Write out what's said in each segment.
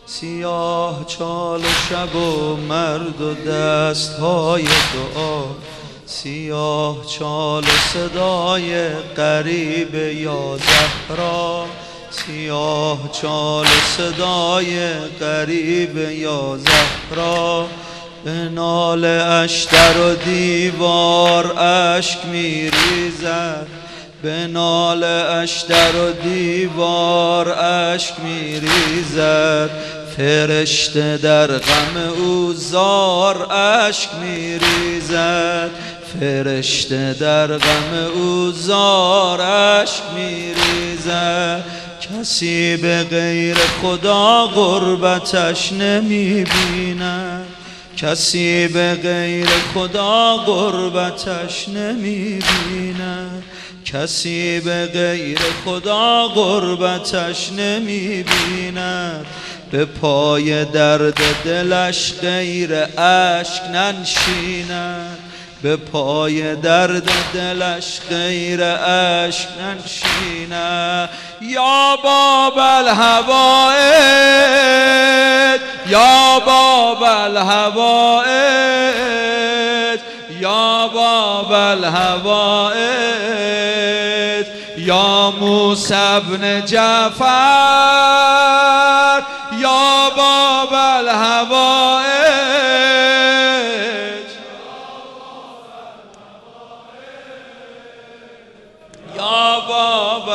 سیاه چال شب و مرد و دستهای دعا، سیاه چال صدای غریب یا زهرا، سیاه چال صدای غریب یا زهرا. به نال اشتر و دیوار اشک میریزد، به نال اشتر و دیوار اشک میریزد. فرشته در غم او زار اشک میریزد، فرشته در غم او زار اشک میریزد. کسی به غیر خدا غربتش نمیبیند، کسی به غیر خدا غربتش نمیبیند، کسی به غیر خدا غربتش نمیبیند. به پای درد دلش غیر اشک ننشیند، به پای درد دلش غیر اشک ننشیند. یا باب الهوائج، یا باب الهوائج، یا باب الهوائج، یا موسی بن جعفر، یا باب الهوائج، یا باب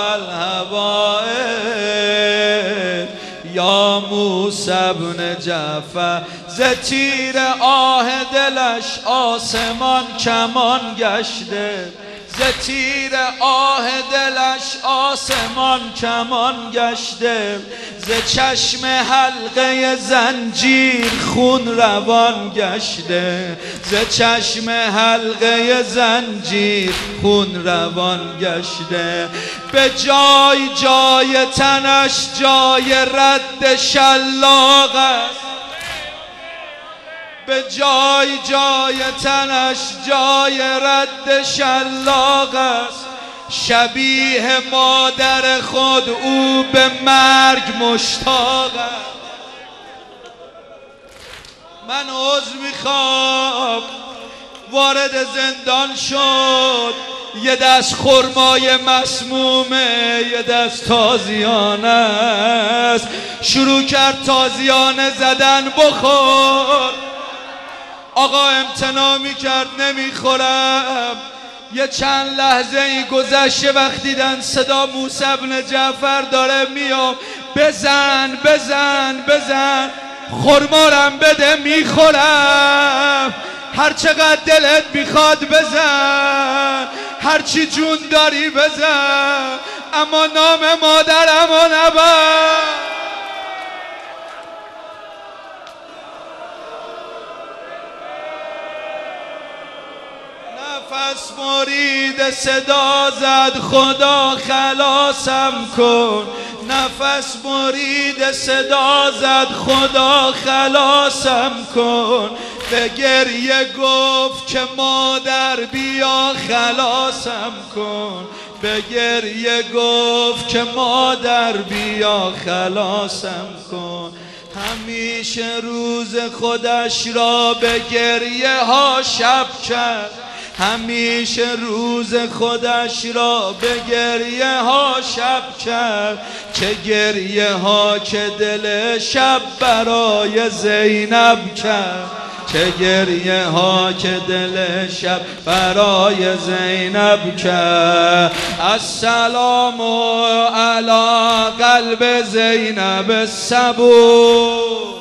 الهوائج، یا موسی بن جعفر. ز تیر آه دلش آسمان کمان گشته، ز تیر آه دلش آسمان کمان گشته. ز چشم حلقه زنجیر خون روان گشته، ز چشم حلقه زنجیر خون روان گشته. به جای جای تنش جای رد شلاق است، به جای جای تنش جای رد شلاق است. شبیه مادر خود او به مرگ مشتاق است. من عذر میخوام، وارد زندان شد، یه دست خرمای مسمومه، یه دست تازیانه است. شروع کرد تازیانه زدن، بخور. آقا امتناع میکرد نمیخورم. یه چند لحظه ای گذشته وقتی دیدن صدا موسی بن جعفر داره میاد، بزن بزن بزن، خرمارم بده میخورم، هر چقدر دلت میخواد بزن، هرچی جون داری بزن، اما نام مادرمو نبر. نفس مرید صدا زد، خدا خلاصم کن. نفس مرید صدا زد، خدا خلاصم کن. به گریه گفت که مادر بیا خلاصم کن. به گریه گفت که مادر بیا خلاصم کن. همیشه روز خودش را به گریه ها شب کرد، همیشه روز خودش را به گریه ها شب کرد. چه گریه ها که دل شب برای زینب کرد، چه گریه ها که دل شب برای زینب کرد. السلام علی قلب زینب الصبور.